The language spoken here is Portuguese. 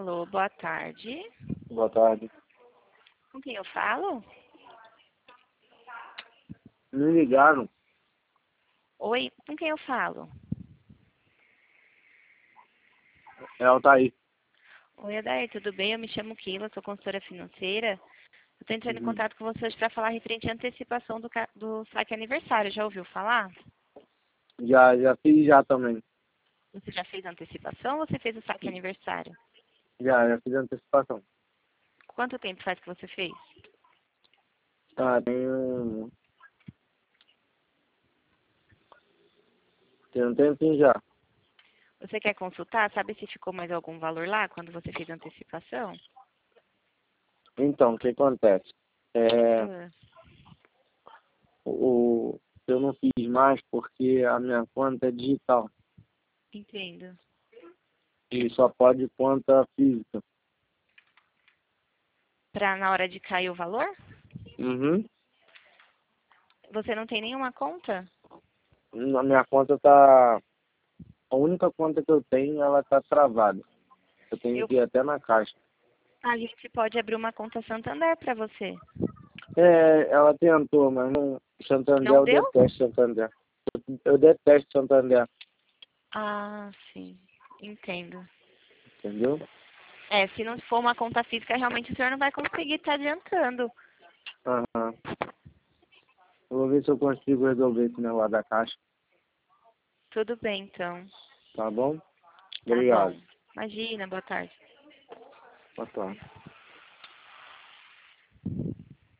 Alô, boa tarde. Boa tarde. Com quem eu falo? Me ligaram. Oi, com quem eu falo? É Altair. Oi, Adair, tudo bem? Eu me chamo Keila, sou consultora financeira. Eu estou entrando em Uhum. contato com você hoje para falar referente à antecipação do saque aniversário. Já ouviu falar? Já fiz já também. Você já fez a antecipação ou você fez o saque aniversário? Já fiz a antecipação. Quanto tempo faz que você fez? Tem um tempinho já. Você quer consultar? Sabe se ficou mais algum valor lá quando você fez a antecipação? Então, o que acontece? Ah, Eu não fiz mais porque a minha conta é digital. entendo. E só pode conta física. Para na hora de cair o valor? Uhum. Você não tem nenhuma conta? A minha conta tá... A única conta que eu tenho, ela tá travada. Eu tenho Eu, que ir até na caixa. a gente pode abrir uma conta Santander para você. Ela tentou, mas não... Santander, Não eu deu? detesto Santander. Eu detesto Santander, Ah, sim. Entendo. entendeu? Se não for uma conta física, realmente o senhor não vai conseguir estar adiantando. Aham. Eu vou ver se eu consigo resolver esse negócio da caixa. Tudo bem, então. Tá bom? Tá Obrigado. bom. Imagina, boa tarde. Boa tarde.